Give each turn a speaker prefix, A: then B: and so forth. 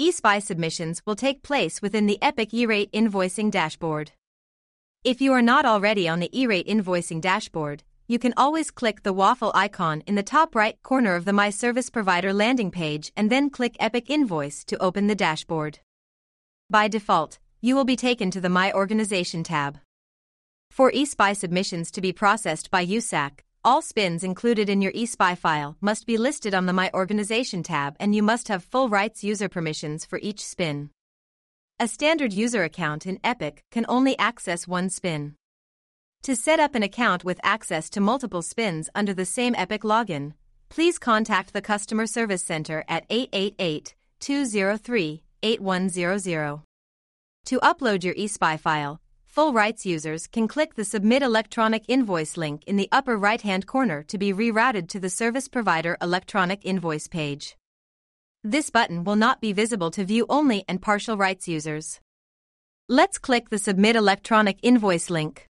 A: eSpy submissions will take place within the Epic E-Rate invoicing dashboard. If you are not already on the E-Rate invoicing dashboard, you can always click the waffle icon in the top right corner of the My Service Provider landing page and then click Epic Invoice to open the dashboard. By default, you will be taken to the My Organization tab. For eSpy submissions to be processed by USAC, all spins included in your eSpy file must be listed on the My Organization tab, and you must have full rights user permissions for each spin. A standard user account in Epic can only access one spin. To set up an account with access to multiple spins under the same Epic login, please contact the Customer Service Center at 888-203-8100. To upload your eSpy file, full rights users can click the Submit Electronic Invoice link in the upper right-hand corner to be rerouted to the Service Provider Electronic Invoice page. This button will not be visible to view-only and partial rights users. Let's click the Submit Electronic Invoice link.